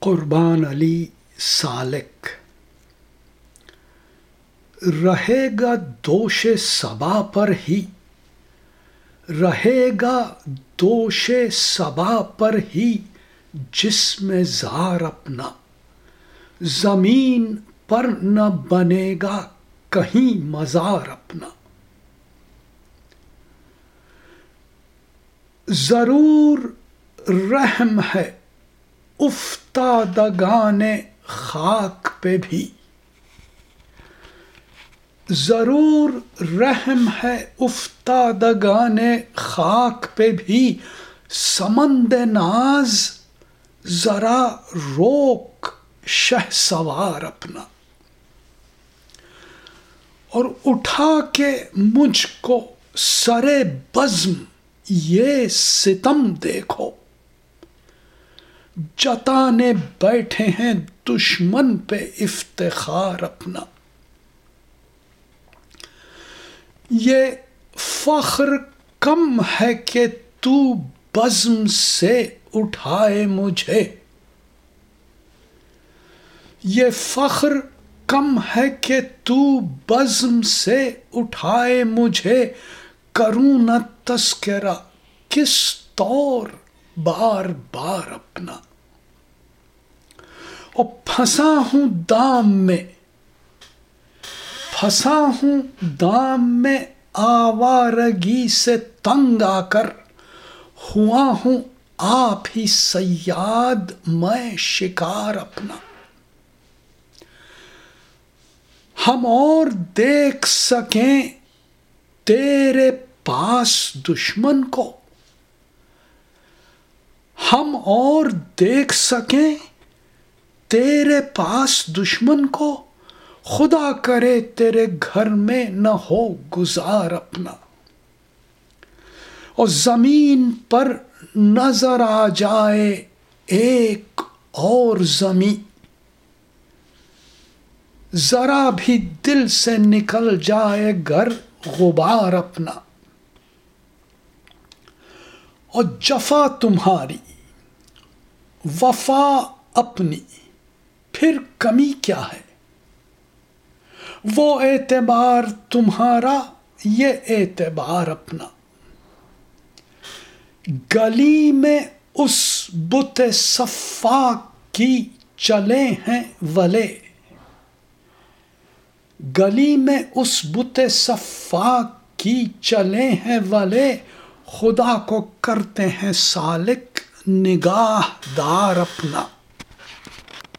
قربان علی سالک۔ رہے گا دوش صبا پر ہی، رہے گا دوش صبا پر ہی جسم زار اپنا، زمین پر نہ بنے گا کہیں مزار اپنا۔ ضرور رحم ہے افتادگان خاک پہ بھی، ضرور رحم ہے افتادگان خاک پہ بھی، سمند ناز ذرا روک شہسوار اپنا۔ اور اٹھا کے مجھ کو سرے بزم یہ ستم دیکھو، جتانے بیٹھے ہیں دشمن پہ افتخار اپنا۔ یہ فخر کم ہے کہ تو بزم سے اٹھائے مجھے، یہ فخر کم ہے کہ تو بزم سے اٹھائے مجھے، کروں نہ تذکرہ کس طور بار بار اپنا۔ اور پھنسا ہوں دام میں، پھنسا ہوں دام میں آوارگی سے تنگ آ کر، ہوا ہوں آپ ہی صیاد میں شکار اپنا۔ ہم اور دیکھ سکیں تیرے پاس دشمن کو، ہم اور دیکھ سکیں تیرے پاس دشمن کو، خدا کرے تیرے گھر میں نہ ہو گزار اپنا۔ اور زمین پر نظر آ جائے ایک اور زمیں، ذرا بھی دل سے نکل جائے گر غبار اپنا۔ اور جفا تمہاری وفا اپنی پھر کمی کیا ہے، وہ اعتبار تمہارا یہ اعتبار اپنا۔ گلی میں اس بت صفاک کی چلے ہیں ولے، گلی میں اس بت صفاک کی چلے ہیں ولے، خدا کو کرتے ہیں سالک نگاہ دار اپنا۔